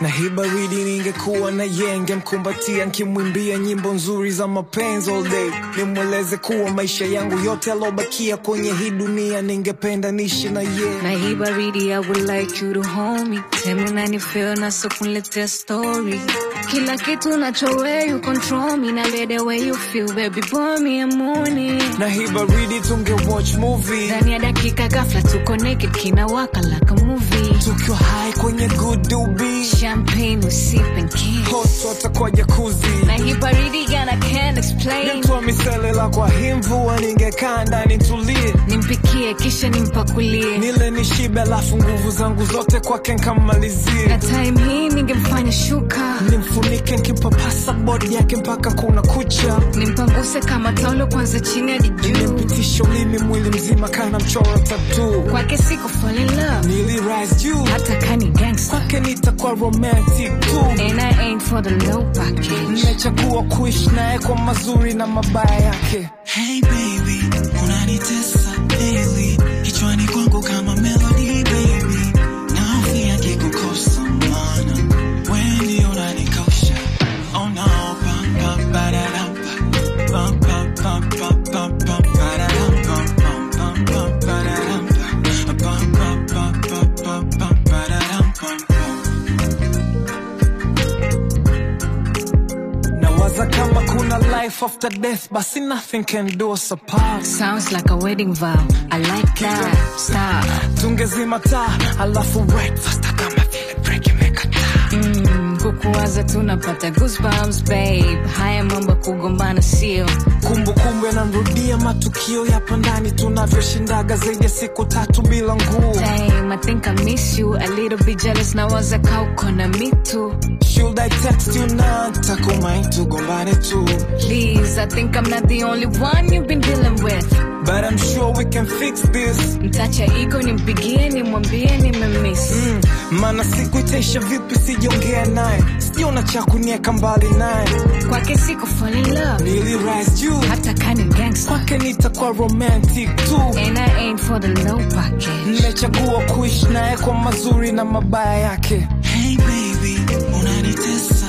Na hii baridi ningekuwa na yenge mkumbatia nkimwimbia nyimbo nzuri za mapenzi all day. Nimweleze kuwa maisha yangu yote alobakia kwenye hii dunia ningependa nishi na ye. Na hii baridi I would like you to hold me. Tell me how you feel na so kunletea story. Kila kitu nachowe you control me. Na the way you feel baby boy me a morning. Na hii baridi tunge watch movie. Ndani ya dakika ghafla tuko naked kinawaka like a movie. Tukiwa high kwenye good doobie. Champagne we sip and kiss. Hot water kwa jacuzzi. Na hii baridi gana can't explain. Nimtoa misele la kwa hii mvua ningekaa ndani tulie. Nimpikie kisha nimpakulie. Nile nishibe alafu nguvu zangu zote kwake nkamalizie. Na time hii ningemfanya shuka. Nimfunike nkipapasa body yake mpaka kuna kucha. Nimpanguse kama taulo kwanza chini hadi juu. Nimpitisha ulimi mwili mzima kana mchoro tattoo. Kwake siku fall in love. Nili rise juu. Hata kani gangster. Kwake nitakuwa romantic too. And I ain't for the low package. Nimechagua kuishi naye kwa mazuri na mabaya yake. Hey baby, unanitesa daily. Kichwani kwangu kama melody baby. Naofia kikukosa mana. When you unanikosha. Oh no, pam pam ba-da-dam. Pam pam pam pam pam pam ba-da-dam. Pam pam pam pam ba-da-dam. Pam pam pam pam pam pam ba-da-dam. Pam pam. Nawaza kama kuna life after death, basi nothing can do us apart. Sounds like a wedding vow. I like that. Stop. Tungezima taa, alafu right faster kama vile break imekata. Kukuwaza tunapata goosebumps babe. Haya mambo kugombana sio. Kumbukumbu yanarudia matukio ya pandani tunavyoshindaga zaidi ya siku 3 bila nguo. Damn, I think I miss you. A little bit jealous nawaza kauko na me too. Should I text you now? Takumaini tugombane tu. Please, I think I'm not the only one you've been dealing with. But I'm sure we can fix this. Mtacha ego nimpigie nimwambie nimemiss. Mana siku itaisha vipi sijaongea naye. Sijaona cha kunieka mbali naye. Kwake siku fall in love. Nili rise juu. Hata kani gangster. Kwake nitakuwa romantic too. And I ain't for the low package. Nimechagua kuishi naye kwa mazuri na mabaya yake. Hey baby, unanitesa